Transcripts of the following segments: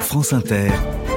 France Inter,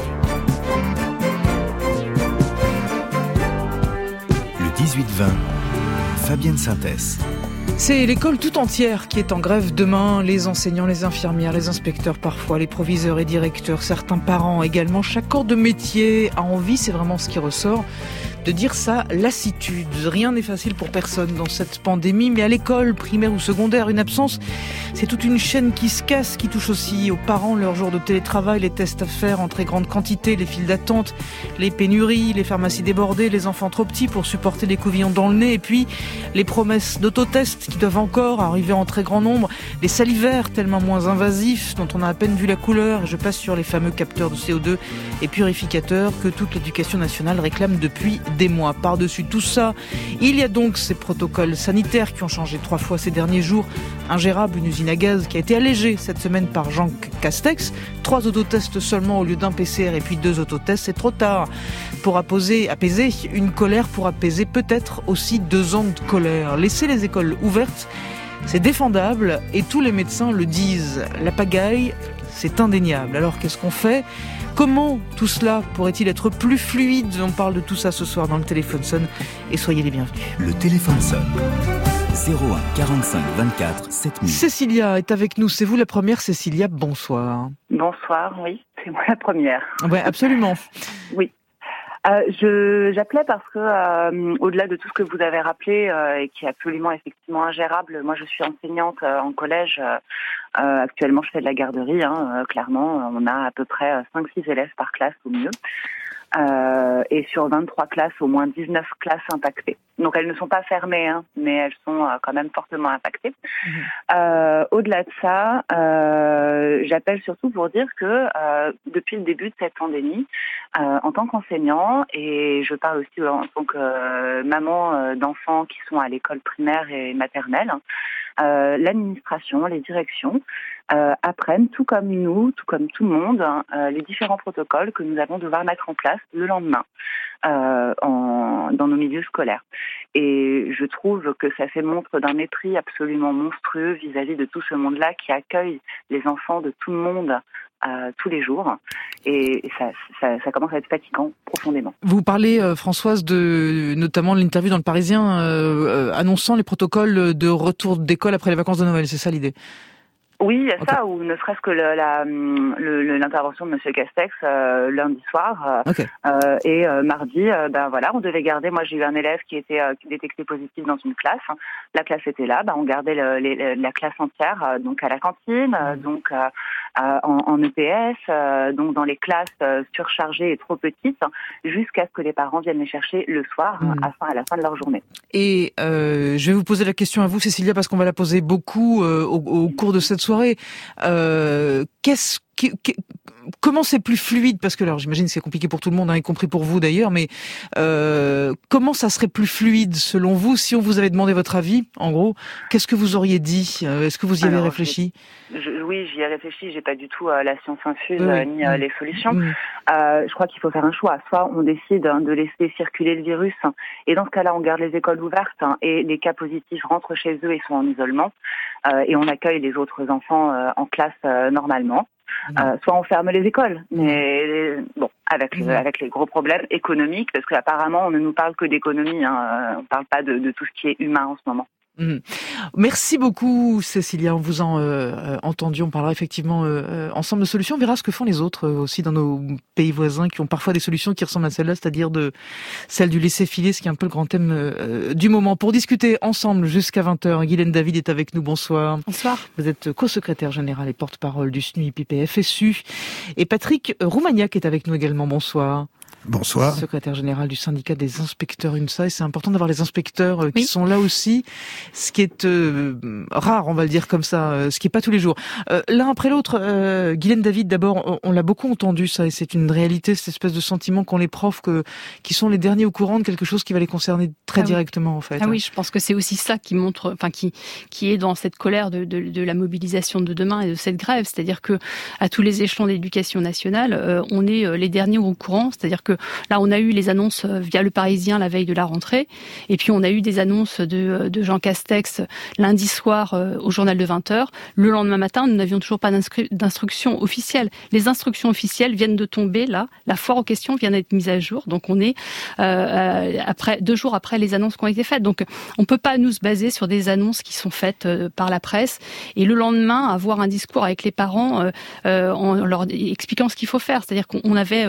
le 18-20, Fabienne Synthès. C'est l'école tout entière qui est en grève demain, les enseignants, les infirmières, les inspecteurs parfois, les proviseurs et directeurs, certains parents également. Chaque corps de métier a envie, c'est vraiment ce qui ressort, de dire sa lassitude. Rien n'est facile pour personne dans cette pandémie, mais à l'école, primaire ou secondaire, une absence, c'est toute une chaîne qui se casse, qui touche aussi aux parents, leurs jours de télétravail, les tests à faire en très grande quantité, les files d'attente, les pénuries, les pharmacies débordées, les enfants trop petits pour supporter les couvillons dans le nez, et puis les promesses d'autotests qui doivent encore arriver en très grand nombre, les salivaires tellement moins invasifs dont on a à peine vu la couleur, et je passe sur les fameux capteurs de CO2 et purificateurs que toute l'éducation nationale réclame depuis des mois. Par-dessus tout ça, il y a donc ces protocoles sanitaires qui ont changé 3 fois ces derniers jours. Ingérable, une usine à gaz qui a été allégée cette semaine par Jean Castex. 3 autotests seulement au lieu d'un PCR et puis 2 autotests, c'est trop tard pour apaiser une colère, pour apaiser peut-être aussi 2 ans de colère. Laisser les écoles ouvertes, c'est défendable et tous les médecins le disent. La pagaille, c'est indéniable. Alors qu'est-ce qu'on fait ? Comment tout cela pourrait-il être plus fluide ? On parle de tout ça ce soir dans le téléphone sonne et soyez les bienvenus. Le téléphone sonne. 01 45 24 7000. Cécilia est avec nous. C'est vous la première, Cécilia. Bonsoir. Bonsoir, oui, c'est moi la première. Oui, absolument. Oui. J'appelais parce que, au-delà de tout ce que vous avez rappelé et qui est absolument effectivement ingérable, moi je suis enseignante en collège. Actuellement, je fais de la garderie. Clairement, on a à peu près 5-6 élèves par classe au mieux. Et sur 23 classes, au moins 19 classes impactées. Donc elles ne sont pas fermées, mais elles sont quand même fortement impactées. Au-delà de ça, j'appelle surtout pour dire que depuis le début de cette pandémie, en tant qu'enseignant, et je parle aussi en tant que maman d'enfants qui sont à l'école primaire et maternelle, l'administration, les directions apprennent, tout comme nous, tout comme tout le monde, les différents protocoles que nous allons devoir mettre en place le lendemain dans nos milieux scolaires. Et je trouve que ça fait montre d'un mépris absolument monstrueux vis-à-vis de tout ce monde-là qui accueille les enfants de tout le monde tous les jours. Et ça commence à être fatigant profondément. Vous parlez, Françoise, de notamment l'interview dans Le Parisien annonçant les protocoles de retour d'école après les vacances de Noël. C'est ça l'idée ? Oui, il y a okay. Ça, ou ne serait-ce que l'intervention de Monsieur Castex lundi soir. Okay. Et mardi, on devait garder. Moi, j'ai eu un élève qui était détecté positif dans une classe. La classe était là. On gardait la classe entière, donc à la cantine, donc en EPS, donc dans les classes surchargées et trop petites, jusqu'à ce que les parents viennent les chercher le soir, à la fin de leur journée. Et je vais vous poser la question à vous, Cécilia, parce qu'on va la poser beaucoup au cours de cette soirée. Comment c'est plus fluide ? Parce que alors j'imagine que c'est compliqué pour tout le monde, y compris pour vous d'ailleurs, mais comment ça serait plus fluide selon vous si on vous avait demandé votre avis, en gros ? Qu'est-ce que vous auriez dit ? Est-ce que vous y avez réfléchi ? Oui, j'y ai réfléchi. J'ai pas du tout la science infuse ni les solutions. Je crois qu'il faut faire un choix. Soit on décide de laisser circuler le virus, et dans ce cas-là, on garde les écoles ouvertes et les cas positifs rentrent chez eux et sont en isolement, et on accueille les autres enfants en classe normalement. Soit on ferme les écoles, mais avec les gros problèmes économiques, parce qu'apparemment on ne nous parle que d'économie, on ne parle pas de tout ce qui est humain en ce moment. Merci beaucoup, Cécilia. On vous a entendu. On parlera effectivement ensemble de solutions. On verra ce que font les autres aussi dans nos pays voisins qui ont parfois des solutions qui ressemblent à celle-là, c'est-à-dire celle du laisser-filer, ce qui est un peu le grand thème du moment. Pour discuter ensemble jusqu'à 20h, Guylaine David est avec nous. Bonsoir. Bonsoir. Vous êtes co-secrétaire général et porte-parole du SNUIPP-FSU. Et Patrick Roumaniac est avec nous également. Bonsoir. Bonsoir. Secrétaire général du syndicat des inspecteurs UNSA, et c'est important d'avoir les inspecteurs qui sont là aussi, ce qui est rare, on va le dire comme ça, ce qui est pas tous les jours. L'un après l'autre, Guylaine David, d'abord, on l'a beaucoup entendu ça, et c'est une réalité, cette espèce de sentiment qu'ont les profs qui sont les derniers au courant de quelque chose qui va les concerner très directement en fait. Ah oui, je pense que c'est aussi ça qui montre, qui est dans cette colère de la mobilisation de demain et de cette grève, c'est-à-dire que à tous les échelons d'éducation nationale, on est les derniers au courant, c'est-à-dire que que là, on a eu les annonces via Le Parisien la veille de la rentrée, et puis on a eu des annonces de Jean Castex lundi soir au journal de 20h. Le lendemain matin, nous n'avions toujours pas d'instructions officielles. Les instructions officielles viennent de tomber là. La foire aux questions vient d'être mise à jour. Donc on est 2 jours après les annonces qui ont été faites. Donc on peut pas nous se baser sur des annonces qui sont faites par la presse et le lendemain avoir un discours avec les parents en leur expliquant ce qu'il faut faire. C'est-à-dire qu'on n'avait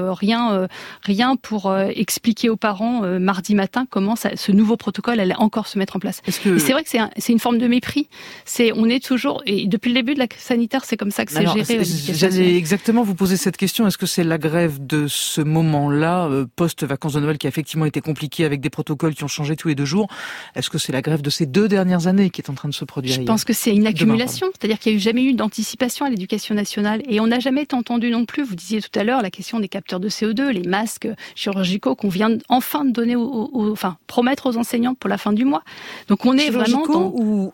rien pour expliquer aux parents mardi matin comment ce nouveau protocole allait encore se mettre en place. Et c'est vrai que c'est une forme de mépris. On est toujours, et depuis le début de la crise sanitaire, c'est comme ça que c'est géré. J'allais exactement vous poser cette question. Est-ce que c'est la grève de ce moment-là, post-vacances de Noël, qui a effectivement été compliquée avec des protocoles qui ont changé tous les 2 jours? Est-ce que c'est la grève de ces 2 dernières années qui est en train de se produire? Je pense que c'est une accumulation. C'est-à-dire qu'il n'y a jamais eu d'anticipation à l'éducation nationale. Et on n'a jamais été entendu non plus. Vous disiez tout à l'heure la question des capteurs de CO2, les masques chirurgicaux qu'on vient enfin de donner promettre aux enseignants pour la fin du mois. Donc on est vraiment dans...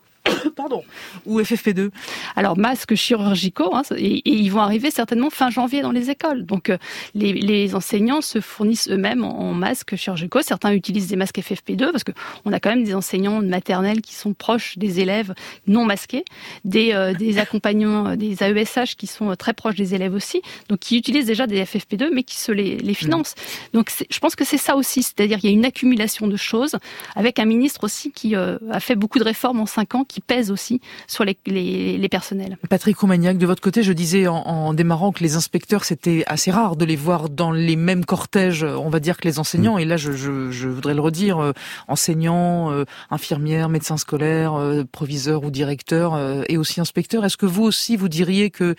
ou FFP2? Alors, masques chirurgicaux, et ils vont arriver certainement fin janvier dans les écoles. Donc, les enseignants se fournissent eux-mêmes en masques chirurgicaux. Certains utilisent des masques FFP2 parce qu'on a quand même des enseignants de maternelle qui sont proches des élèves non masqués, des accompagnants, des AESH qui sont très proches des élèves aussi, donc qui utilisent déjà des FFP2 mais qui se les financent. Donc, je pense que c'est ça aussi, c'est-à-dire qu'il y a une accumulation de choses avec un ministre aussi qui a fait beaucoup de réformes en 5 ans, qui pèse aussi sur les personnels. Patrick Roumaniac, de votre côté, je disais en démarrant que les inspecteurs, c'était assez rare de les voir dans les mêmes cortèges, on va dire, que les enseignants. Et là, je voudrais le redire, enseignants, infirmières, médecins scolaires, proviseurs ou directeurs, et aussi inspecteurs. Est-ce que vous aussi, vous diriez que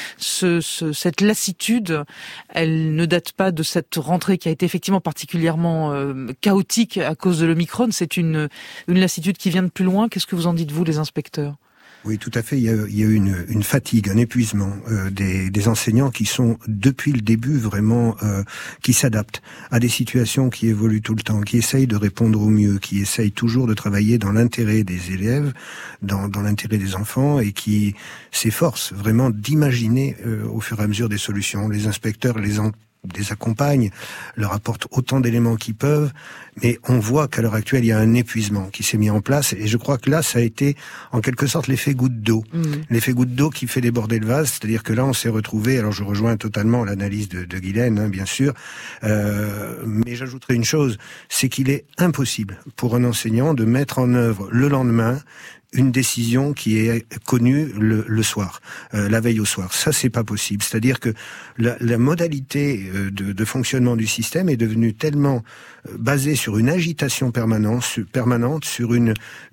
cette lassitude, elle ne date pas de cette rentrée qui a été effectivement particulièrement chaotique à cause de l'Omicron? C'est une lassitude qui vient de plus loin. Qu'est-ce que vous en dites, vous, les inspecteurs? Oui, tout à fait. Il y a eu une fatigue, un épuisement des enseignants qui sont, depuis le début, vraiment qui s'adaptent à des situations qui évoluent tout le temps, qui essayent de répondre au mieux, qui essayent toujours de travailler dans l'intérêt des élèves, dans l'intérêt des enfants, et qui s'efforcent vraiment d'imaginer au fur et à mesure des solutions. Les inspecteurs les accompagnent, leur apportent autant d'éléments qu'ils peuvent, mais on voit qu'à l'heure actuelle, il y a un épuisement qui s'est mis en place, et je crois que là, ça a été en quelque sorte l'effet goutte d'eau. L'effet goutte d'eau qui fait déborder le vase, c'est-à-dire que là, on s'est retrouvé, alors je rejoins totalement l'analyse de Guylaine, bien sûr, mais j'ajouterai une chose, c'est qu'il est impossible pour un enseignant de mettre en œuvre le lendemain une décision qui est connue le soir, la veille au soir. Ça, c'est pas possible. C'est-à-dire que la modalité de fonctionnement du système est devenue tellement basée sur une agitation permanente, sur une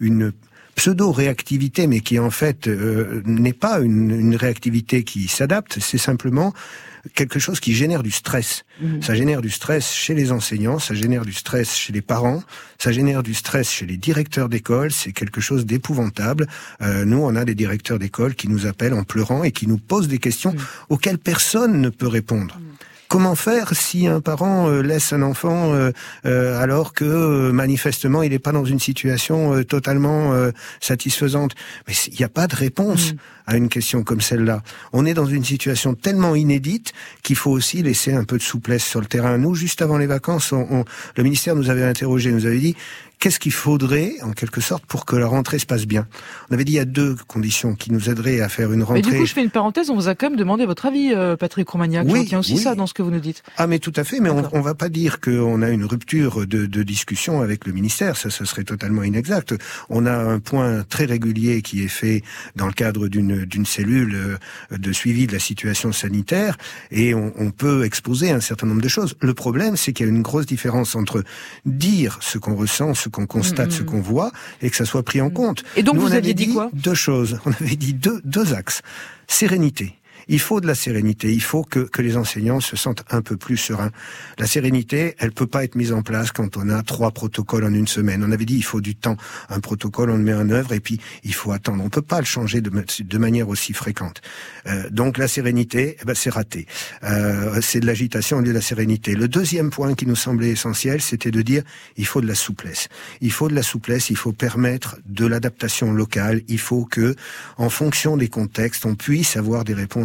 pseudo-réactivité, mais qui en fait n'est pas une réactivité qui s'adapte, c'est simplement quelque chose qui génère du stress. Ça génère du stress chez les enseignants, ça génère du stress chez les parents, ça génère du stress chez les directeurs d'école, c'est quelque chose d'épouvantable. Nous, on a des directeurs d'école qui nous appellent en pleurant et qui nous posent des questions auxquelles personne ne peut répondre. Comment faire si un parent laisse un enfant alors que manifestement il n'est pas dans une situation totalement satisfaisante? Mais il n'y a pas de réponse à une question comme celle-là. On est dans une situation tellement inédite qu'il faut aussi laisser un peu de souplesse sur le terrain. Nous, juste avant les vacances, le ministère nous avait interrogé, nous avait dit qu'est-ce qu'il faudrait, en quelque sorte, pour que la rentrée se passe bien. On avait dit il y a 2 conditions qui nous aideraient à faire une rentrée. Mais du coup, je fais une parenthèse, on vous a quand même demandé votre avis, Patrick Roumaniac. Oui, je retiens aussi ça dans ce que vous nous dites. Ah, mais tout à fait, mais on va pas dire qu'on a une rupture de discussion avec le ministère, ça serait totalement inexact. On a un point très régulier qui est fait dans le cadre d'une cellule de suivi de la situation sanitaire, et on peut exposer un certain nombre de choses. Le problème, c'est qu'il y a une grosse différence entre dire ce qu'on ressent, ce qu'on constate, ce qu'on voit, et que ça soit pris en compte. Et donc, vous aviez dit quoi? 2 choses. On avait dit deux axes. Sérénité. Il faut de la sérénité, il faut que les enseignants se sentent un peu plus sereins. La sérénité, elle peut pas être mise en place quand on a 3 protocoles en une semaine. On avait dit il faut du temps. Un protocole, on le met en œuvre et puis il faut attendre. On peut pas le changer de manière aussi fréquente. Donc la sérénité, c'est raté. C'est de l'agitation au lieu de la sérénité. Le deuxième point qui nous semblait essentiel, c'était de dire il faut de la souplesse. Il faut de la souplesse, il faut permettre de l'adaptation locale. Il faut que, en fonction des contextes, on puisse avoir des réponses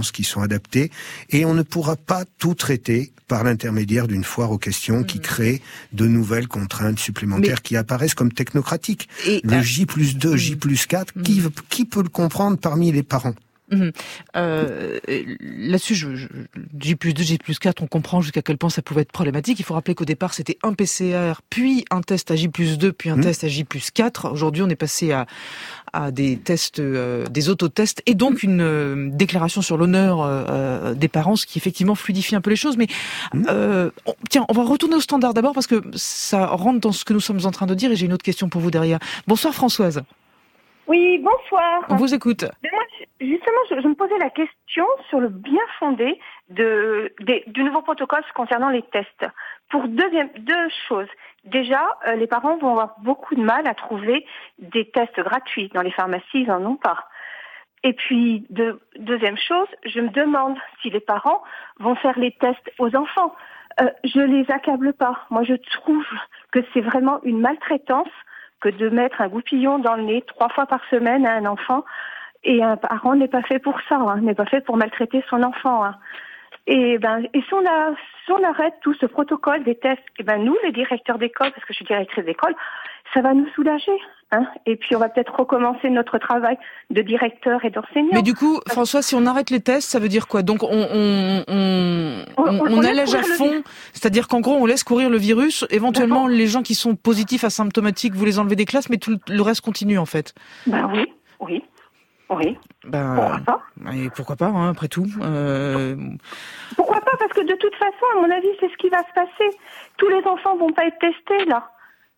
réponses qui sont adaptées, et on ne pourra pas tout traiter par l'intermédiaire d'une foire aux questions qui crée de nouvelles contraintes supplémentaires qui apparaissent comme technocratiques. Le J+2, J+4, qui peut le comprendre parmi les parents? Là-dessus, J+2, J+4, on comprend jusqu'à quel point ça pouvait être problématique. Il faut rappeler qu'au départ, c'était un PCR, puis un test à J+2, puis un test à J+4. Aujourd'hui, on est passé à des tests, des autotests, et donc une déclaration sur l'honneur des parents, ce qui effectivement fluidifie un peu les choses. Mais tiens, on va retourner au standard d'abord, parce que ça rentre dans ce que nous sommes en train de dire, et j'ai une autre question pour vous derrière. Bonsoir Françoise. Oui, bonsoir. On vous écoute. Moi, justement, je me posais la question sur le bien fondé du nouveau protocole concernant les tests. Pour deux choses. Déjà, les parents vont avoir beaucoup de mal à trouver des tests gratuits. Dans les pharmacies, ils n'en ont pas. Et puis, deuxième chose, je me demande si les parents vont faire les tests aux enfants. Je les accable pas. Moi, je trouve que c'est vraiment une maltraitance que de mettre un goupillon dans le nez 3 fois par semaine à un enfant. Et un parent n'est pas fait pour ça, n'est pas fait pour maltraiter son enfant. Et si on arrête tout ce protocole des tests, nous, les directeurs d'école, parce que je suis directrice d'école, ça va nous soulager. Et puis on va peut-être recommencer notre travail de directeur et d'enseignant. Mais du coup, François, si on arrête les tests, ça veut dire quoi? Donc on allège à fond, c'est-à-dire qu'en gros on laisse courir le virus. Éventuellement, les gens qui sont positifs, asymptomatiques, vous les enlevez des classes, mais tout le reste continue en fait. Oui. Pourquoi pas? Et pourquoi pas, après tout. Pourquoi pas? Parce que de toute façon, à mon avis, c'est ce qui va se passer. Tous les enfants vont pas être testés là.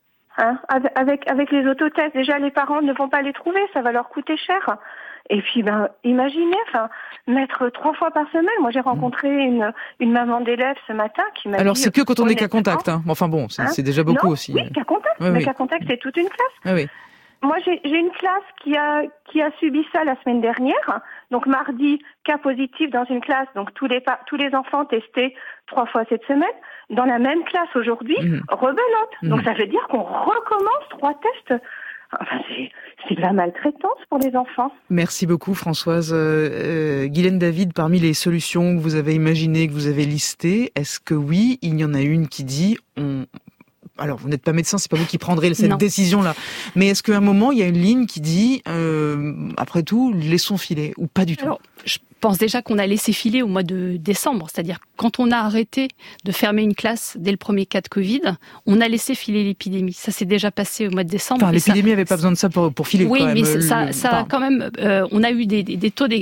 Avec les autotests, déjà les parents ne vont pas les trouver, ça va leur coûter cher. Et puis imaginez, mettre 3 fois par semaine. Moi j'ai rencontré une maman d'élève ce matin qui m'a dit. Alors c'est que quand on est cas contact, Enfin bon, c'est déjà beaucoup aussi. Oui, cas contact. Mais cas contact, c'est toute une classe. Oui. Moi, j'ai une classe qui a subi ça la semaine dernière. Donc, mardi, cas positif dans une classe. Donc, tous les enfants testés 3 fois cette semaine. Dans la même classe aujourd'hui, rebelote. Donc, ça veut dire qu'on recommence 3 tests. Enfin, c'est de la maltraitance pour les enfants. Merci beaucoup, Françoise. Guylaine David, parmi les solutions que vous avez imaginées, que vous avez listées, est-ce que oui, il y en a une qui dit alors, vous n'êtes pas médecin, c'est pas vous qui prendrez cette décision-là. Mais est-ce qu'à un moment, il y a une ligne qui dit, après tout, laissons filer, ou pas du tout? Alors, je pense déjà qu'on a laissé filer au mois de décembre. C'est-à-dire, quand on a arrêté de fermer une classe dès le premier cas de Covid, on a laissé filer l'épidémie. Ça s'est déjà passé au mois de décembre. Enfin, l'épidémie n'avait pas besoin de ça pour filer. Oui, quand même. Mais ça a quand même, on a eu des taux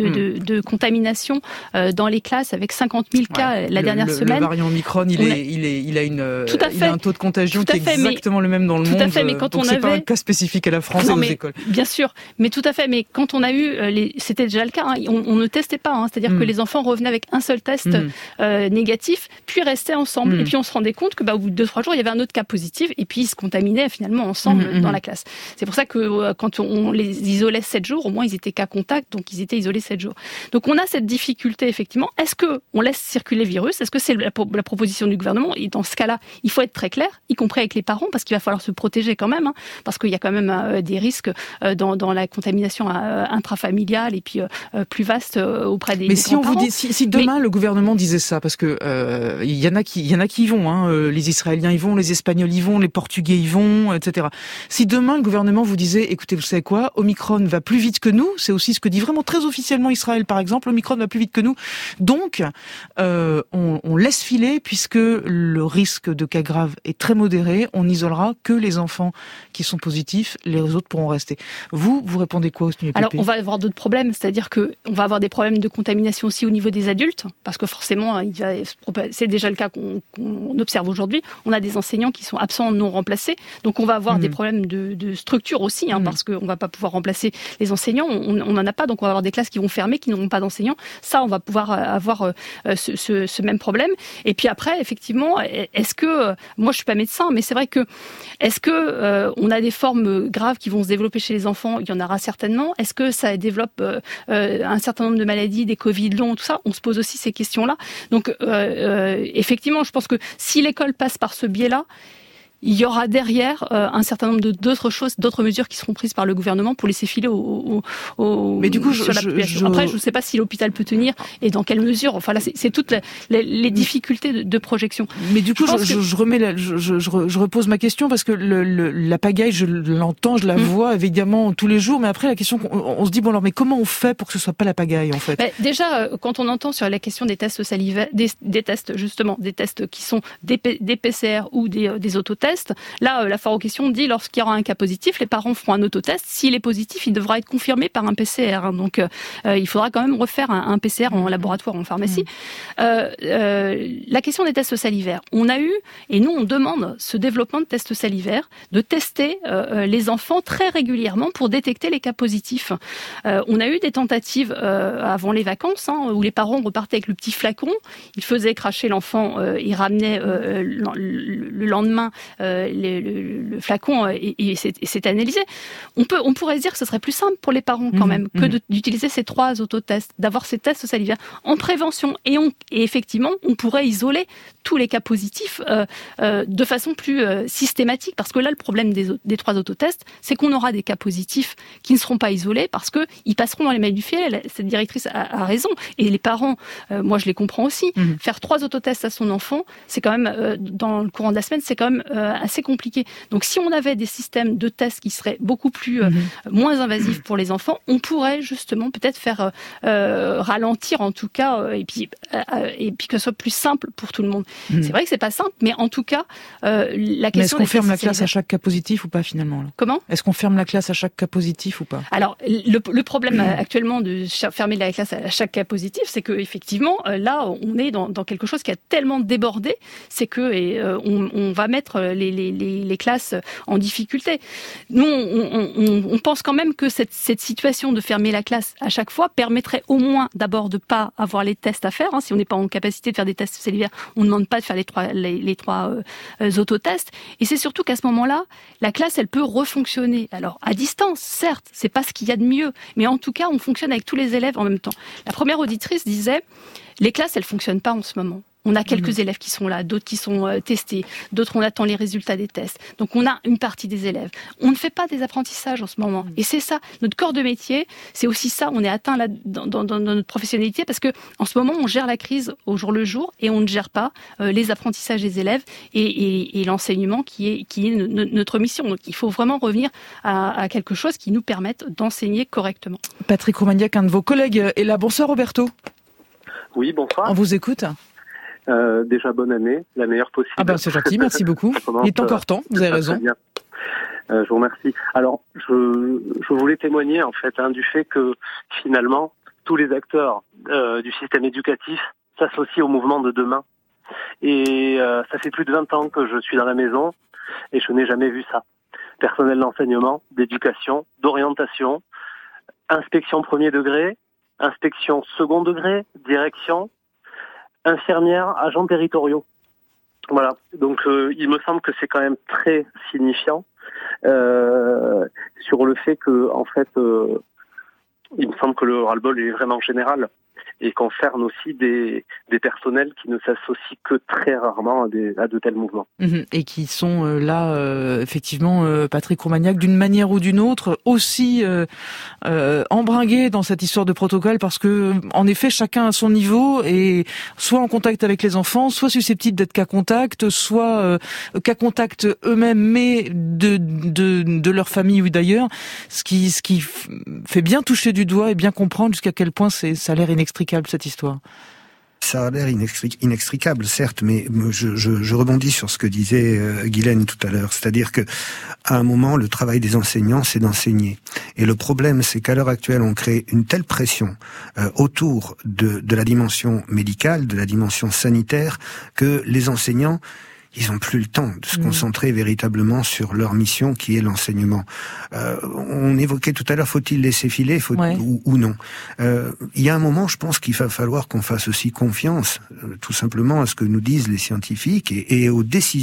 de contamination dans les classes avec 50 000 cas la dernière semaine. Le variant Omicron, il a un taux de contagion qui est exactement le même dans le monde. Tout à fait, mais quand donc c'est pas un cas spécifique à la France et aux écoles. Bien sûr, mais tout à fait. Mais quand on a eu, c'était déjà le cas. On ne testait pas. C'est-à-dire que les enfants revenaient avec un seul test négatif, puis restaient ensemble. Et puis on se rendait compte que au bout de 2-3 jours, il y avait un autre cas positif, et puis ils se contaminaient finalement ensemble dans la classe. C'est pour ça que quand on les isolait 7 jours, au moins ils étaient cas contact, donc ils étaient isolés 7 jours. Donc on a cette difficulté effectivement. Est-ce que on laisse circuler le virus? Est-ce que c'est la proposition du gouvernement? Et dans ce cas-là, il faut être très clair, y compris avec les parents, parce qu'il va falloir se protéger quand même, parce qu'il y a quand même des risques dans la contamination intrafamiliale et puis plus vaste auprès des si on vous dit, si demain le gouvernement disait ça, parce que il y en a qui y vont, les Israéliens y vont, les Espagnols y vont, les Portugais y vont, etc. Si demain le gouvernement vous disait, écoutez, vous savez quoi, Omicron va plus vite que nous, c'est aussi ce que dit vraiment très officiellement Israël par exemple, Omicron va plus vite que nous, donc on laisse filer puisque le risque de cas graves est très modéré, on n'isolera que les enfants qui sont positifs, les autres pourront rester. Vous répondez quoi au SNUEPP? Alors on va avoir d'autres problèmes, c'est-à-dire que on va avoir des problèmes de contamination aussi au niveau des adultes, parce que forcément, c'est déjà le cas qu'on observe aujourd'hui. On a des enseignants qui sont absents, non remplacés, donc on va avoir des problèmes de structure aussi, parce qu'on va pas pouvoir remplacer les enseignants. On n'en a pas, donc on va avoir des classes qui vont fermer, qui n'auront pas d'enseignants. Ça, on va pouvoir avoir ce même problème. Et puis après, effectivement, est-ce que moi je suis pas médecin, mais c'est vrai que est-ce que on a des formes graves qui vont se développer chez les enfants? Il y en aura certainement. Est-ce que ça développe un certain nombre de maladies, des Covid longs, tout ça? On se pose aussi ces questions-là. Donc effectivement, je pense que si l'école passe par ce biais-là, il y aura derrière un certain nombre d'autres choses, d'autres mesures qui seront prises par le gouvernement pour laisser filer Mais du coup, sur la population. Après, je ne sais pas si l'hôpital peut tenir et dans quelle mesure. Enfin là, c'est toutes les difficultés de projection. Mais du coup, je repose ma question parce que la pagaille, je l'entends, je la vois évidemment tous les jours. Mais après, la question, on se dit bon alors, mais comment on fait pour que ce soit pas la pagaille en fait? Déjà, quand on entend sur la question des tests salivaires, des tests justement, des tests qui sont des PCR ou des autotests. Là, la foire aux questions dit lorsqu'il y aura un cas positif, les parents feront un autotest. S'il est positif, il devra être confirmé par un PCR. Donc, il faudra quand même refaire un PCR en laboratoire, en pharmacie. La question des tests salivaires. On a eu, et nous on demande ce développement de tests salivaires, de tester les enfants très régulièrement pour détecter les cas positifs. On a eu des tentatives avant les vacances où les parents repartaient avec le petit flacon, ils faisaient cracher l'enfant, ils ramenaient le lendemain le flacon et c'est analysé. On pourrait se dire que ce serait plus simple pour les parents quand même que d'utiliser ces 3 autotests, d'avoir ces tests salivaires en prévention et effectivement on pourrait isoler tous les cas positifs de façon plus systématique, parce que là le problème des 3 autotests, c'est qu'on aura des cas positifs qui ne seront pas isolés parce que ils passeront dans les mailles du filet. Cette directrice a raison et les parents, moi je les comprends aussi. Faire 3 autotests à son enfant, c'est quand même dans le courant de la semaine, c'est quand même assez compliqué. Donc si on avait des systèmes de tests qui seraient beaucoup plus moins invasifs pour les enfants, on pourrait justement peut-être faire ralentir en tout cas et puis que ce soit plus simple pour tout le monde. C'est vrai que c'est pas simple, mais en tout cas la question. Mais est-ce qu'on ferme la classe à chaque cas positif ou pas finalement là? Comment? Est-ce qu'on ferme la classe à chaque cas positif ou pas? Alors le problème actuellement de fermer la classe à chaque cas positif, c'est que effectivement là on est dans quelque chose qui a tellement débordé, c'est que on va mettre les classes en difficulté. Nous, on pense quand même que cette situation de fermer la classe à chaque fois permettrait au moins d'abord de pas avoir les tests à faire. Si on n'est pas en capacité de faire des tests salivaires, on ne demande pas de faire les trois autotests. Et c'est surtout qu'à ce moment-là, la classe, elle peut refonctionner. Alors, à distance, certes, c'est pas ce qu'il y a de mieux, mais en tout cas, on fonctionne avec tous les élèves en même temps. La première auditrice disait, les classes, elles fonctionnent pas en ce moment. On a quelques élèves qui sont là, d'autres qui sont testés, d'autres on attend les résultats des tests. Donc on a une partie des élèves. On ne fait pas des apprentissages en ce moment. Et c'est ça, notre corps de métier, c'est aussi ça. On est atteint là dans notre professionnalité parce que en ce moment on gère la crise au jour le jour et on ne gère pas les apprentissages des élèves et l'enseignement qui est notre mission. Donc il faut vraiment revenir à quelque chose qui nous permette d'enseigner correctement. Patrick Romagnac, un de vos collègues, est là. Bonsoir Roberto. Oui, bonsoir. On vous écoute. Déjà bonne année, la meilleure possible. Ah ben c'est gentil, merci beaucoup. Il est encore temps, vous avez raison. Bien. Je vous remercie. Alors, je voulais témoigner en fait du fait que finalement tous les acteurs du système éducatif s'associent au mouvement de demain. Et ça fait plus de 20 ans que je suis dans la maison et je n'ai jamais vu ça. Personnel d'enseignement, d'éducation, d'orientation, inspection premier degré, inspection second degré, direction, infirmières, agents territoriaux. Voilà. Donc, il me semble que c'est quand même très signifiant sur le fait que, en fait, il me semble que le ras-le-bol est vraiment général et concerne aussi des personnels qui ne s'associent que très rarement à de tels mouvements. Et qui sont là, effectivement, Patrick Romagnac, d'une manière ou d'une autre, aussi embringués dans cette histoire de protocole, parce que, en effet, chacun à son niveau est soit en contact avec les enfants, soit susceptible d'être cas contact, soit cas contact eux-mêmes, mais de leur famille ou d'ailleurs, ce qui fait bien toucher du doigt et bien comprendre jusqu'à quel point ça a l'air inextricable, cette histoire. Ça a l'air inextricable, certes, mais je rebondis sur ce que disait Guylaine tout à l'heure. C'est-à-dire que, à un moment, le travail des enseignants, c'est d'enseigner. Et le problème, c'est qu'à l'heure actuelle, on crée une telle pression autour de la dimension médicale, de la dimension sanitaire, que les enseignants, ils ont plus le temps de se concentrer véritablement sur leur mission qui est l'enseignement. On évoquait tout à l'heure, faut-il laisser filer ou non. Il y a un moment, je pense qu'il va falloir qu'on fasse aussi confiance, tout simplement, à ce que nous disent les scientifiques et aux décisions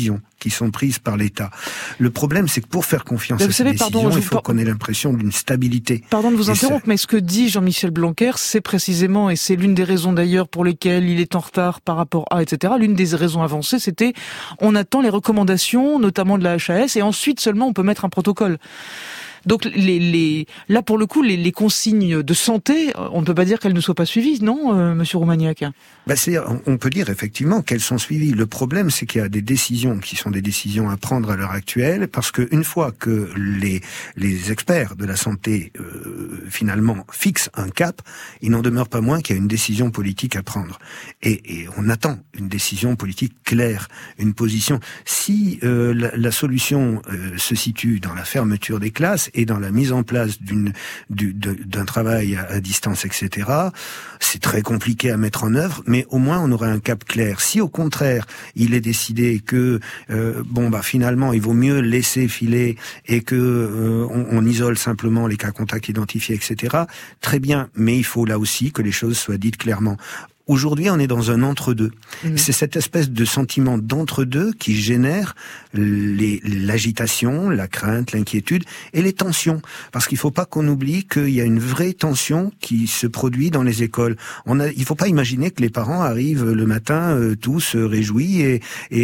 qui sont prises par l'État. Le problème, c'est que pour faire confiance à ces décisions, il faut qu'on ait l'impression d'une stabilité. Pardon de vous interrompre, mais ce que dit Jean-Michel Blanquer, c'est précisément, et c'est l'une des raisons d'ailleurs pour lesquelles il est en retard par rapport à, etc., l'une des raisons avancées, c'était on attend les recommandations, notamment de la HAS, et ensuite seulement on peut mettre un protocole. Donc là pour le coup les consignes de santé, on ne peut pas dire qu'elles ne soient pas suivies, non, Monsieur Roumaniac? On peut dire effectivement qu'elles sont suivies. Le problème, c'est qu'il y a des décisions qui sont des décisions à prendre à l'heure actuelle, parce que une fois que les experts de la santé finalement fixent un cap, il n'en demeure pas moins qu'il y a une décision politique à prendre. Et on attend une décision politique claire, une position. Si la solution se situe dans la fermeture des classes et dans la mise en place d'un travail à distance, etc., c'est très compliqué à mettre en œuvre, mais au moins on aurait un cap clair. Si au contraire il est décidé que finalement il vaut mieux laisser filer et que on isole simplement les cas contacts identifiés, etc., très bien, mais il faut là aussi que les choses soient dites clairement. Aujourd'hui, on est dans un entre-deux. C'est cette espèce de sentiment d'entre-deux qui génère l'agitation, la crainte, l'inquiétude et les tensions. Parce qu'il faut pas qu'on oublie qu'il y a une vraie tension qui se produit dans les écoles. Il faut pas imaginer que les parents arrivent le matin tous réjouis et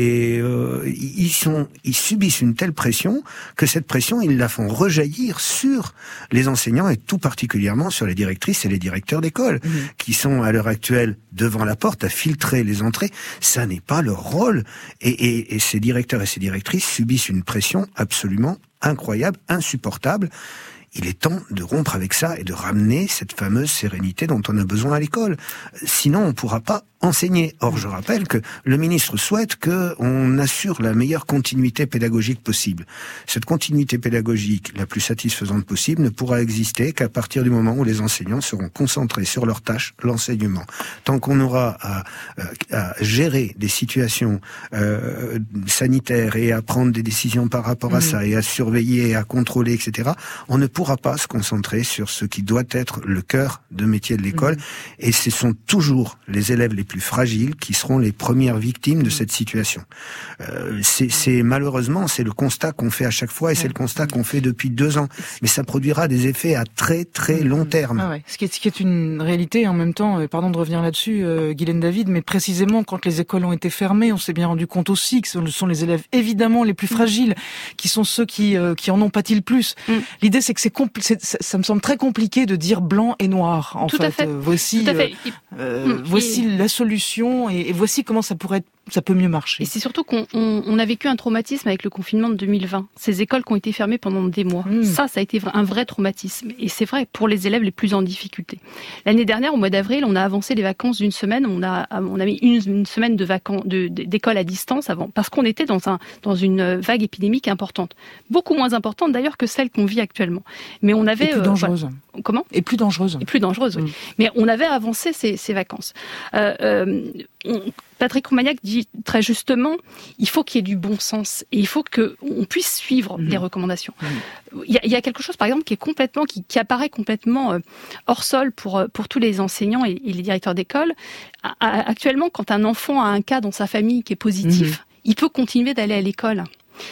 ils subissent une telle pression que cette pression, ils la font rejaillir sur les enseignants et tout particulièrement sur les directrices et les directeurs d'école qui sont à l'heure actuelle devant la porte à filtrer les entrées. Ça n'est pas leur rôle. Et ces directeurs et ces directrices subissent une pression absolument incroyable, insupportable. Il est temps de rompre avec ça et de ramener cette fameuse sérénité dont on a besoin à l'école. Sinon, on ne pourra pas enseigner. Or, je rappelle que le ministre souhaite qu'on assure la meilleure continuité pédagogique possible. Cette continuité pédagogique la plus satisfaisante possible ne pourra exister qu'à partir du moment où les enseignants seront concentrés sur leur tâche, l'enseignement. Tant qu'on aura à gérer des situations sanitaires et à prendre des décisions par rapport à ça et à surveiller, à contrôler, etc., on ne pourra pas se concentrer sur ce qui doit être le cœur de métier de l'école. Et ce sont toujours les élèves les plus fragiles qui seront les premières victimes de cette situation. Malheureusement, c'est le constat qu'on fait à chaque fois et c'est le constat qu'on fait depuis 2 ans. Mais ça produira des effets à très très long terme. Ah ouais. Ce qui est une réalité en même temps, pardon de revenir là-dessus, Guylaine David, mais précisément quand les écoles ont été fermées, on s'est bien rendu compte aussi que ce sont les élèves évidemment les plus fragiles qui sont ceux qui en ont pâti le plus. L'idée c'est que ça me semble très compliqué de dire blanc et noir. En fait. Voici la solution et voici comment ça peut mieux marcher. Et c'est surtout qu'on a vécu un traumatisme avec le confinement de 2020. Ces écoles qui ont été fermées pendant des mois. Ça a été un vrai traumatisme. Et c'est vrai pour les élèves les plus en difficulté. L'année dernière, au mois d'avril, on a avancé les vacances d'une semaine. On a mis une semaine de vacances d'école à distance avant, parce qu'on était dans une vague épidémique importante. Beaucoup moins importante d'ailleurs que celle qu'on vit actuellement. Mais on avait... Et plus dangereuse. Comment ? Et plus dangereuse. Et plus dangereuse, oui. Mais on avait avancé ces vacances. Patrick Roumaniac dit très justement, il faut qu'il y ait du bon sens et il faut qu'on puisse suivre les recommandations. Il y a quelque chose, par exemple, qui apparaît complètement hors sol pour tous les enseignants et les directeurs d'école. Actuellement, quand un enfant a un cas dans sa famille qui est positif, il peut continuer d'aller à l'école.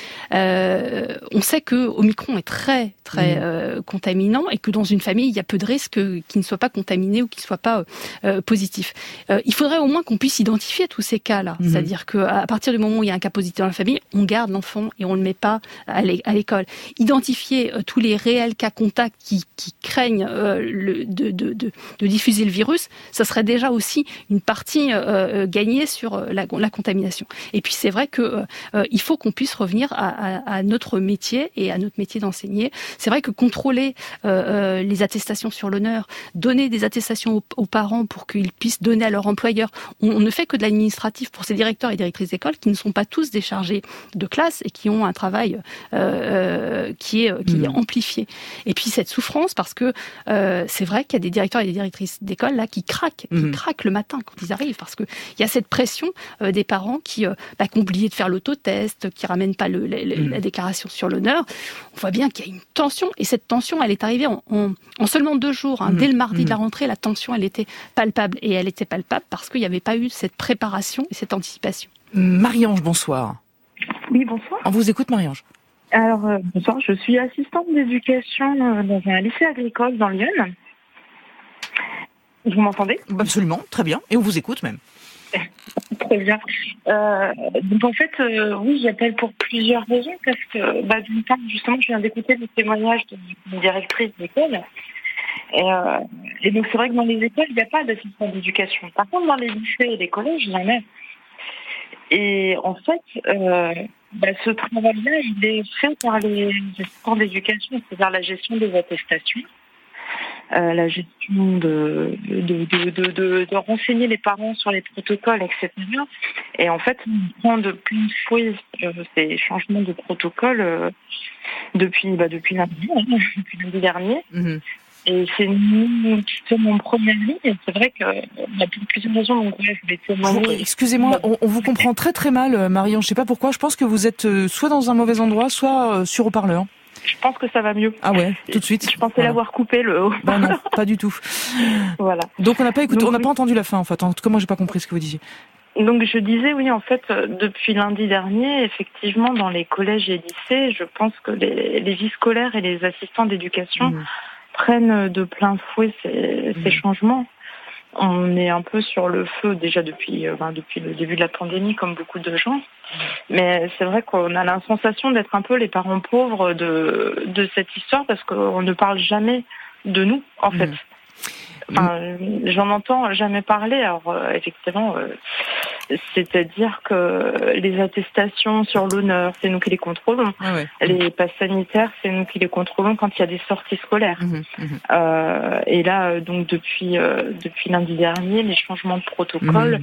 On sait que Omicron est très très contaminant et que dans une famille il y a peu de risques qu'il ne soit pas contaminé ou qu'il ne soit pas positif. Il faudrait au moins qu'on puisse identifier tous ces cas-là, c'est-à-dire qu'à partir du moment où il y a un cas positif dans la famille, on garde l'enfant et on ne le met pas à l'école. Identifier tous les réels cas contacts qui craignent de diffuser le virus, ça serait déjà aussi une partie gagnée sur la contamination. Et puis c'est vrai que il faut qu'on puisse revenir à notre métier et à notre métier d'enseigner. C'est vrai que contrôler les attestations sur l'honneur, donner des attestations aux parents pour qu'ils puissent donner à leur employeur, on ne fait que de l'administratif pour ces directeurs et directrices d'école qui ne sont pas tous des chargés de classe et qui ont un travail qui est amplifié. Et puis cette souffrance, parce que c'est vrai qu'il y a des directeurs et des directrices d'école là qui craquent le matin quand ils arrivent, parce que il y a cette pression des parents qui ont oublié de faire l'autotest, qui ramènent pas la déclaration sur l'honneur. On voit bien qu'il y a une tension, et cette tension, elle est arrivée en seulement 2 jours. Dès le mardi de la rentrée, la tension, elle était palpable. Et elle était palpable parce qu'il n'y avait pas eu cette préparation et cette anticipation. Marie-Ange, bonsoir. Oui, bonsoir. On vous écoute, Marie-Ange. Alors, bonsoir, je suis assistante d'éducation dans un lycée agricole dans Lyon. Vous m'entendez ? Absolument, très bien. Et on vous écoute même. Très bien. Donc en fait, oui, j'appelle pour plusieurs raisons parce que, d'une part, justement, je viens d'écouter le témoignage d'une directrice d'école. Et donc c'est vrai que dans les écoles, il n'y a pas d'assistant d'éducation. Par contre, dans les lycées et les collèges, il y en a. Et en fait, ce travail-là, il est fait par les assistants d'éducation, c'est-à-dire la gestion des attestations. La gestion de renseigner les parents sur les protocoles, etc. Et en fait, on prend de plein fouet ces changements de protocole depuis lundi dernier. Mm-hmm. Et c'est nous qui sommes en première ligne. Et c'est vrai que pour plusieurs raisons, donc je vais témoigner. Excusez-moi, on vous comprend très très mal, Marion. Je ne sais pas pourquoi. Je pense que vous êtes soit dans un mauvais endroit, soit sur haut-parleur. Je pense que ça va mieux. Ah ouais, tout de suite. Je pensais l'avoir coupé le haut. Non, pas du tout. Voilà. Donc on n'a pas écouté, on n'a pas entendu la fin en fait. En tout cas, moi j'ai pas compris ce que vous disiez. Donc je disais oui, en fait, depuis lundi dernier, effectivement, dans les collèges et lycées, je pense que les vies scolaires et les assistants d'éducation prennent de plein fouet ces changements. On est un peu sur le feu déjà depuis le début de la pandémie, comme beaucoup de gens. Mais c'est vrai qu'on a la sensation d'être un peu les parents pauvres de cette histoire parce qu'on ne parle jamais de nous, en fait. J'en entends jamais parler. Alors, effectivement, c'est-à-dire que les attestations sur l'honneur, c'est nous qui les contrôlons. Ah ouais. Les passes sanitaires, c'est nous qui les contrôlons quand il y a des sorties scolaires. Et là, donc depuis lundi dernier, les changements de protocole,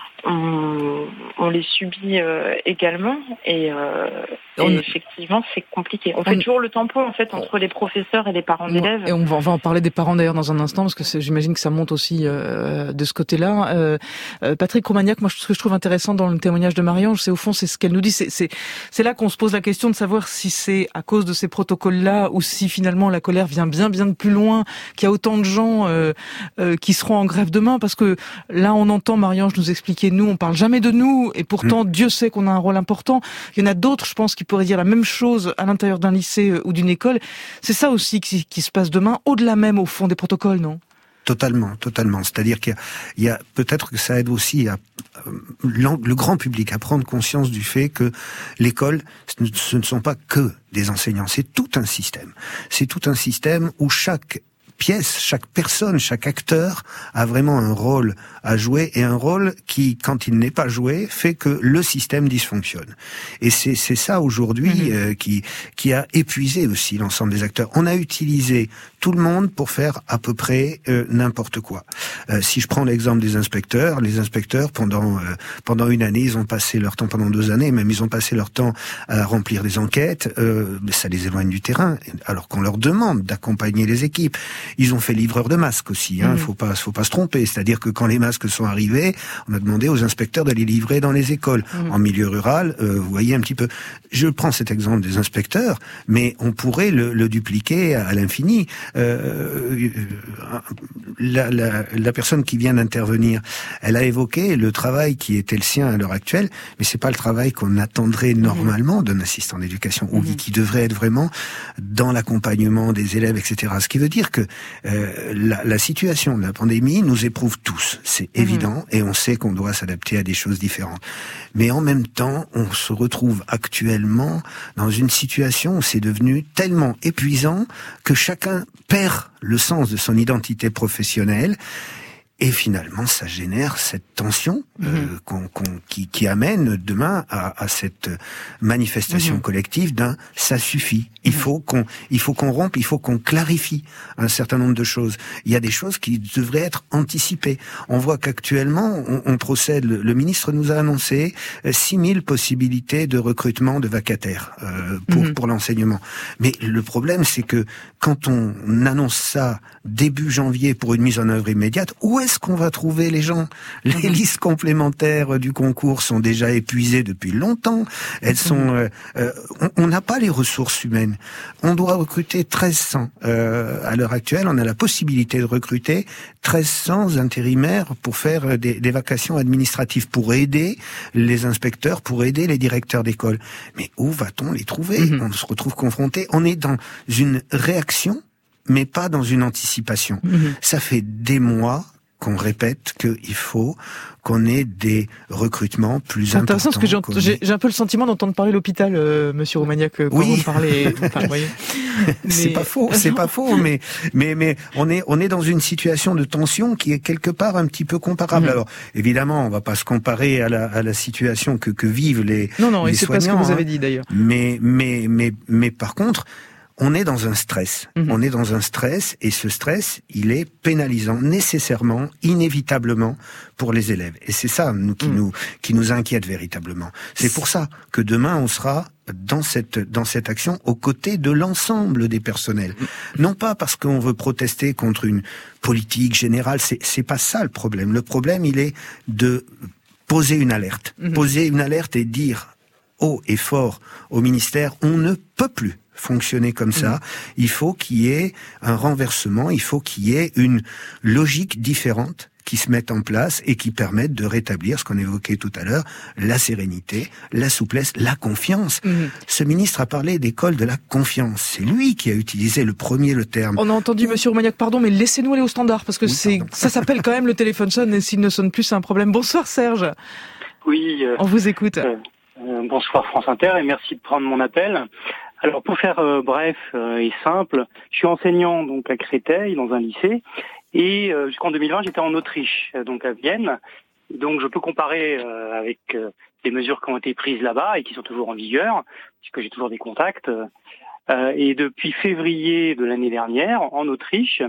on les subit également et effectivement c'est compliqué. On fait toujours le tampon en fait entre les professeurs et les parents d'élèves. Et on va en parler des parents d'ailleurs dans un instant parce que j'imagine que ça monte aussi de ce côté-là. Patrick Romagnac, moi ce que je trouve intéressant dans le témoignage de Marie-Ange, c'est au fond c'est ce qu'elle nous dit, c'est là qu'on se pose la question de savoir si c'est à cause de ces protocoles-là ou si finalement la colère vient bien de plus loin, qu'il y a autant de gens qui seront en grève demain parce que là on entend Marie-Ange nous expliquer. Nous, on parle jamais de nous, et pourtant, Dieu sait qu'on a un rôle important. Il y en a d'autres, je pense, qui pourraient dire la même chose à l'intérieur d'un lycée ou d'une école. C'est ça aussi qui se passe demain, au-delà même, au fond, des protocoles, non ? Totalement. C'est-à-dire qu'il y a peut-être que ça aide aussi le grand public à prendre conscience du fait que l'école, ce ne sont pas que des enseignants, c'est tout un système. C'est tout un système où chaque pièce, chaque personne, chaque acteur a vraiment un rôle à jouer et un rôle qui, quand il n'est pas joué, fait que le système dysfonctionne. Et c'est ça aujourd'hui qui a épuisé aussi l'ensemble des acteurs. On a utilisé tout le monde pour faire à peu près n'importe quoi. Si je prends l'exemple des inspecteurs, les inspecteurs pendant une année, ils ont passé leur temps, pendant 2 années même, ils ont passé leur temps à remplir des enquêtes. Ça les éloigne du terrain, alors qu'on leur demande d'accompagner les équipes. Ils ont fait livreur de masques aussi, faut pas se tromper. C'est-à-dire que quand les masques sont arrivés, on a demandé aux inspecteurs d'aller livrer dans les écoles. En milieu rural, vous voyez un petit peu. Je prends cet exemple des inspecteurs, mais on pourrait le dupliquer à l'infini. La personne qui vient d'intervenir, elle a évoqué le travail qui était le sien à l'heure actuelle, mais c'est pas le travail qu'on attendrait normalement d'un assistant d'éducation, ou qui devrait être vraiment dans l'accompagnement des élèves, etc. Ce qui veut dire que la situation de la pandémie nous éprouve tous, c'est évident, et on sait qu'on doit s'adapter à des choses différentes. Mais en même temps, on se retrouve actuellement dans une situation où c'est devenu tellement épuisant que chacun perd le sens de son identité professionnelle. Et finalement, ça génère cette tension qui amène demain à cette manifestation collective d'un « ça suffit ». Il faut qu'on rompe, il faut qu'on clarifie un certain nombre de choses. Il y a des choses qui devraient être anticipées. On voit qu'actuellement, on procède, le ministre nous a annoncé 6000 possibilités de recrutement de vacataires pour l'enseignement. Mais le problème, c'est que quand on annonce ça début janvier pour une mise en œuvre immédiate, où est-ce est-ce qu'on va trouver les gens? Les listes complémentaires du concours sont déjà épuisées depuis longtemps. Elles sont, on n'a pas les ressources humaines. On doit recruter 1300. À l'heure actuelle, on a la possibilité de recruter 1300 intérimaires pour faire des vacations administratives, pour aider les inspecteurs, pour aider les directeurs d'école. Mais où va-t-on les trouver? On se retrouve confronté. On est dans une réaction, mais pas dans une anticipation. Ça fait des mois qu'on répète qu'il faut qu'on ait des recrutements plus importants. C'est intéressant parce que j'ai un peu le sentiment d'entendre parler l'hôpital, Monsieur Roumaniac, quand vous me parlez. Enfin, voyez. C'est pas faux, mais on est dans une situation de tension qui est quelque part un petit peu comparable. Alors, évidemment, on va pas se comparer à la situation que vivent les Non, les et c'est pas ce que vous avez dit d'ailleurs. Mais par contre, on est dans un stress. On est dans un stress, et ce stress, il est pénalisant nécessairement, inévitablement pour les élèves. Et c'est ça qui nous inquiète véritablement. C'est pour ça que demain on sera dans cette action aux côtés de l'ensemble des personnels. Non pas parce qu'on veut protester contre une politique générale, c'est pas ça le problème. Le problème, il est de poser une alerte. Poser une alerte et dire haut et fort au ministère, on ne peut plus fonctionner comme ça. Il faut qu'il y ait un renversement, il faut qu'il y ait une logique différente qui se mette en place et qui permette de rétablir ce qu'on évoquait tout à l'heure, la sérénité, la souplesse, la confiance. Ce ministre a parlé d'école de la confiance. C'est lui qui a utilisé le terme. On a entendu Monsieur Roumaniac, pardon, mais laissez-nous aller au standard, parce que ça s'appelle quand même le téléphone sonne, et s'il ne sonne plus, c'est un problème. Bonsoir Serge. Oui. On vous écoute. Bonsoir France Inter, et merci de prendre mon appel. Alors pour faire bref et simple, je suis enseignant donc à Créteil dans un lycée, et jusqu'en 2020 j'étais en Autriche, donc à Vienne. Donc je peux comparer avec les mesures qui ont été prises là-bas et qui sont toujours en vigueur, puisque j'ai toujours des contacts. Et depuis février de l'année dernière, en Autriche,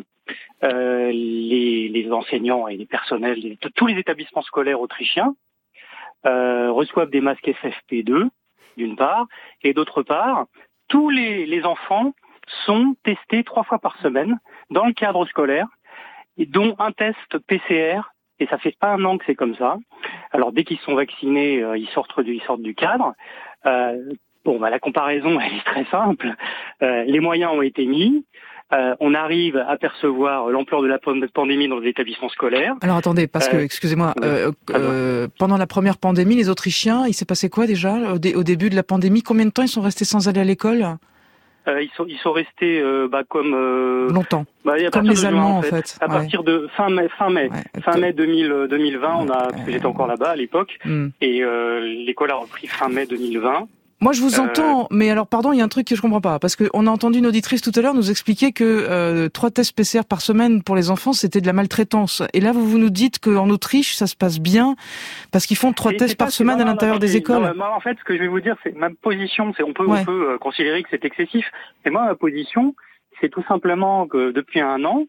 les enseignants et les personnels de tous les établissements scolaires autrichiens reçoivent des masques FFP2 d'une part, et d'autre part, tous les enfants sont testés 3 fois par semaine dans le cadre scolaire, et dont un test PCR, et ça fait pas un an que c'est comme ça. Alors dès qu'ils sont vaccinés, ils sortent du cadre. La comparaison elle est très simple. Les moyens ont été mis. On arrive à percevoir l'ampleur de la pandémie dans les établissements scolaires. Alors attendez, parce que, excusez-moi, pendant la première pandémie, les Autrichiens, il s'est passé quoi déjà au début de la pandémie? Combien de temps ils sont restés sans aller à l'école? Ils sont restés comme longtemps, comme les Allemands en fait. À partir de fin mai 2020, parce que j'étais encore là-bas à l'époque, et l'école a repris fin mai 2020. Moi, je vous entends, mais alors, pardon, il y a un truc que je comprends pas, parce que on a entendu une auditrice tout à l'heure nous expliquer que 3 tests PCR par semaine pour les enfants, c'était de la maltraitance. Et là, vous nous dites qu'en Autriche, ça se passe bien, parce qu'ils font 3 tests par semaine à l'intérieur des écoles. Moi, en fait, ce que je vais vous dire, c'est ma position. On peut considérer que c'est excessif, mais moi, ma position, c'est tout simplement que depuis un an,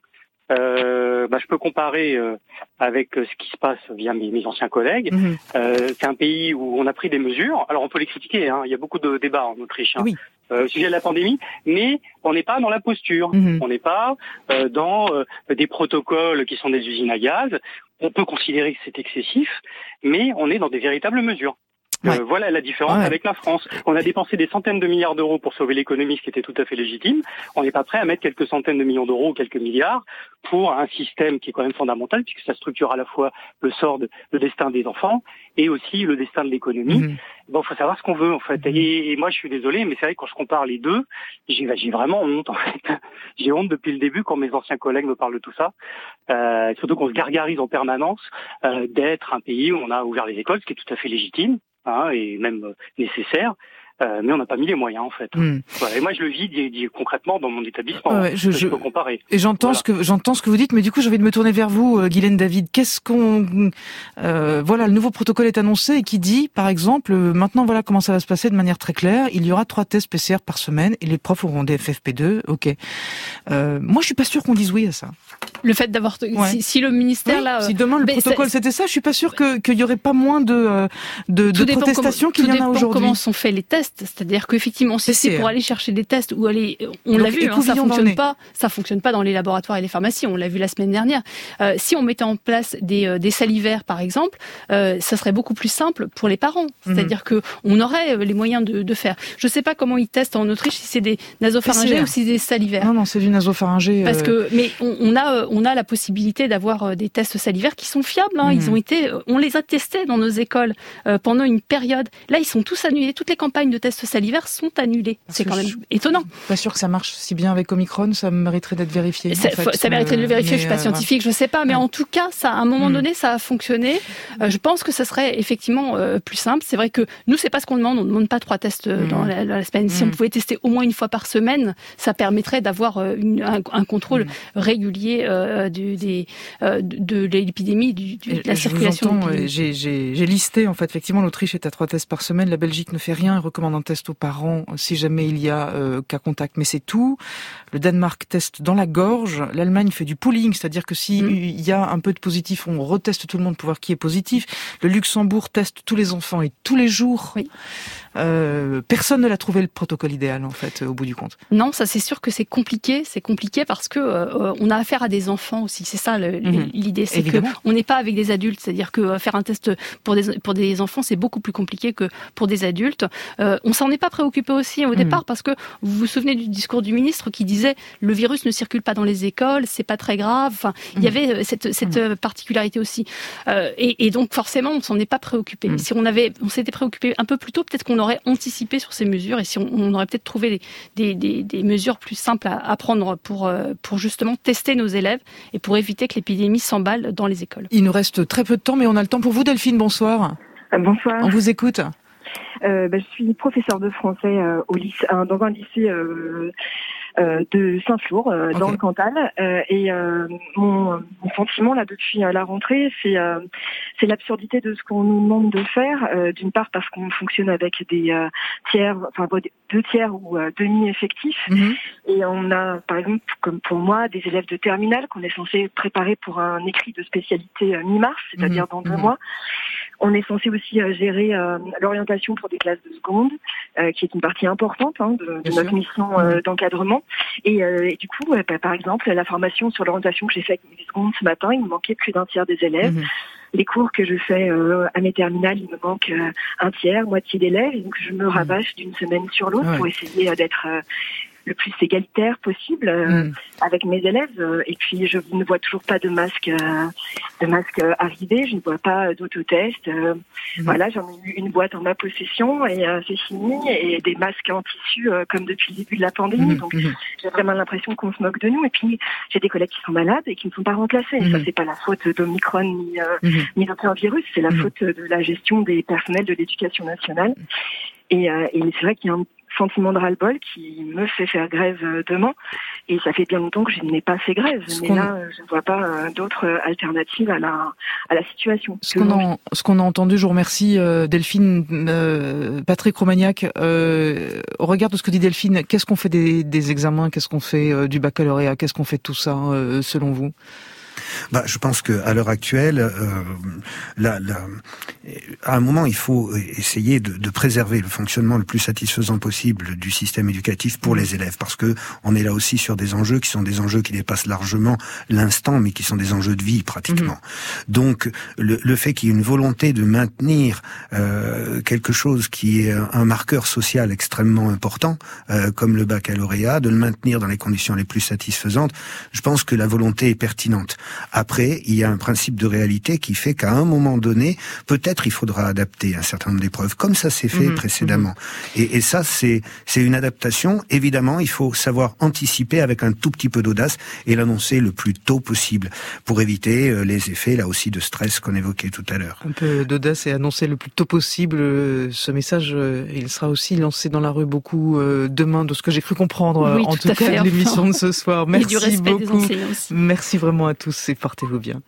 je peux comparer avec ce qui se passe via mes anciens collègues. C'est un pays où on a pris des mesures. Alors on peut les critiquer, hein. Il y a beaucoup de débats en Autriche au sujet de la pandémie, mais on n'est pas dans la posture. On n'est pas dans des protocoles qui sont des usines à gaz. On peut considérer que c'est excessif, mais on est dans des véritables mesures. Voilà la différence avec la France. On a dépensé des centaines de milliards d'euros pour sauver l'économie, ce qui était tout à fait légitime. On n'est pas prêt à mettre quelques centaines de millions d'euros ou quelques milliards pour un système qui est quand même fondamental, puisque ça structure à la fois le destin des enfants et aussi le destin de l'économie. Bon, faut savoir ce qu'on veut en fait. Et moi, je suis désolé, mais c'est vrai que quand je compare les deux, j'ai vraiment honte en fait. J'ai honte depuis le début quand mes anciens collègues me parlent de tout ça. Surtout qu'on se gargarise en permanence d'être un pays où on a ouvert les écoles, ce qui est tout à fait légitime. Et même nécessaire, mais on n'a pas mis les moyens en fait. Voilà. Et moi je le vis concrètement dans mon établissement. Je peux comparer. Et j'entends ce que vous dites, mais du coup j'ai envie de me tourner vers vous, Guylaine David. Le nouveau protocole est annoncé et qui dit, par exemple, maintenant voilà comment ça va se passer de manière très claire. Il y aura 3 tests PCR par semaine et les profs auront des FFP2. Ok. Moi je suis pas sûre qu'on dise oui à ça. Le fait d'avoir si le ministère si demain le protocole c'était ça, je suis pas sûre qu'il y aurait pas moins de protestations qu'il y en a aujourd'hui. Comment sont faits les tests? tests. C'est-à-dire qu'effectivement, si c'est pour aller chercher des tests ou aller, on l'a vu, ça fonctionne pas dans les laboratoires et les pharmacies. On l'a vu la semaine dernière. Si on mettait en place des salivaires, par exemple, ça serait beaucoup plus simple pour les parents. C'est-à-dire que on aurait les moyens de faire. Je sais pas comment ils testent en Autriche, si c'est des nasopharyngés ou si c'est des salivaires. Non, c'est du nasopharyngé. Mais on a la possibilité d'avoir des tests salivaires qui sont fiables. On les a testés dans nos écoles pendant une période. Là, ils sont tous annulés. Toutes les campagnes de tests salivaires sont annulées. C'est quand même étonnant. Pas sûr que ça marche si bien avec Omicron. Ça mériterait d'être vérifié. Ça mériterait de le vérifier. Je suis pas scientifique, je sais pas. Mais en tout cas, à un moment donné, ça a fonctionné. Je pense que ça serait effectivement plus simple. C'est vrai que nous, c'est pas ce qu'on demande. On ne demande pas 3 tests dans la semaine. Si on pouvait tester au moins une fois par semaine, ça permettrait d'avoir un contrôle régulier de l'épidémie, de la circulation. J'ai listé, en fait, effectivement, l'Autriche est à 3 tests par semaine. La Belgique ne fait rien, elle recommande un test aux parents si jamais il y a cas contact, mais c'est tout. Le Danemark teste dans la gorge. L'Allemagne fait du pooling, c'est-à-dire que s'il y a un peu de positif, on reteste tout le monde pour voir qui est positif. Le Luxembourg teste tous les enfants et tous les jours. Oui. Personne ne l'a trouvé le protocole idéal, en fait, au bout du compte. Non, ça c'est sûr que c'est compliqué. C'est compliqué parce que on a affaire à des enfants aussi. C'est ça l'idée, c'est que on n'est pas avec des adultes. C'est-à-dire que faire un test pour des enfants, c'est beaucoup plus compliqué que pour des adultes. On s'en est pas préoccupé aussi au départ parce que vous vous souvenez du discours du ministre qui disait le virus ne circule pas dans les écoles, c'est pas très grave. Enfin, il y avait cette particularité aussi. Et donc forcément, on s'en est pas préoccupé. Si on s'était préoccupé un peu plus tôt, peut-être qu'on aurait anticipé sur ces mesures et si on aurait peut-être trouvé des mesures plus simples à prendre pour justement tester nos élèves et pour éviter que l'épidémie s'emballe dans les écoles. Il nous reste très peu de temps, mais on a le temps pour vous, Delphine. Bonsoir. Bonsoir. On vous écoute. Je suis professeure de français dans un lycée de Saint-Flour, dans le Cantal. Mon sentiment là depuis la rentrée, c'est l'absurdité de ce qu'on nous demande de faire. D'une part parce qu'on fonctionne avec des tiers, enfin 2 tiers ou demi-effectifs. Et on a, par exemple, comme pour moi, des élèves de terminale qu'on est censé préparer pour un écrit de spécialité mi-mars, c'est-à-dire dans 2 mois. On est censé aussi gérer l'orientation pour des classes de seconde, qui est une partie importante de notre mission d'encadrement. Et du coup, par exemple, la formation sur l'orientation que j'ai faite avec mes secondes ce matin, il me manquait plus d'1 tiers des élèves. Les cours que je fais à mes terminales, il me manque 1 tiers, moitié d'élèves. Et donc, je me rabâche d'une semaine sur l'autre pour essayer d'être le plus égalitaire possible avec mes élèves. Et puis, je ne vois toujours pas de masque arriver. Je ne vois pas d'autotest. Voilà, j'en ai eu une boîte en ma possession et c'est fini. Et des masques en tissu comme depuis le début de la pandémie. Donc, j'ai vraiment l'impression qu'on se moque de nous. Et puis, j'ai des collègues qui sont malades et qui ne sont pas remplacés. Ça, c'est pas la faute d'Omicron ni d'aucun virus. C'est la faute de la gestion des personnels de l'éducation nationale. Et c'est vrai qu'il y a un sentiment de ras-le-bol qui me fait faire grève demain. Et ça fait bien longtemps que je n'ai pas fait grève. Mais là, je ne vois pas d'autres alternatives à la situation. Ce qu'on a entendu, je vous remercie, Delphine, Patrick Romagnac. Au regard de ce que dit Delphine, qu'est-ce qu'on fait des examens? Qu'est-ce qu'on fait du baccalauréat? Qu'est-ce qu'on fait de tout ça, selon vous? Je pense que à l'heure actuelle, à un moment, il faut essayer de préserver le fonctionnement le plus satisfaisant possible du système éducatif pour les élèves, parce que on est là aussi sur des enjeux qui sont des enjeux qui dépassent largement l'instant, mais qui sont des enjeux de vie pratiquement. Donc, le fait qu'il y ait une volonté de maintenir quelque chose qui est un marqueur social extrêmement important, comme le baccalauréat, de le maintenir dans les conditions les plus satisfaisantes, je pense que la volonté est pertinente. Après, il y a un principe de réalité qui fait qu'à un moment donné, peut-être il faudra adapter un certain nombre d'épreuves, comme ça s'est fait précédemment. Et ça, c'est une adaptation. Évidemment, il faut savoir anticiper avec un tout petit peu d'audace et l'annoncer le plus tôt possible pour éviter les effets, là aussi, de stress qu'on évoquait tout à l'heure. Un peu d'audace et annoncer le plus tôt possible. Ce message, il sera aussi lancé dans la rue beaucoup demain, de ce que j'ai cru comprendre, en tout cas, de l'émission de ce soir. Merci beaucoup. Merci vraiment à tous et portez-vous bien.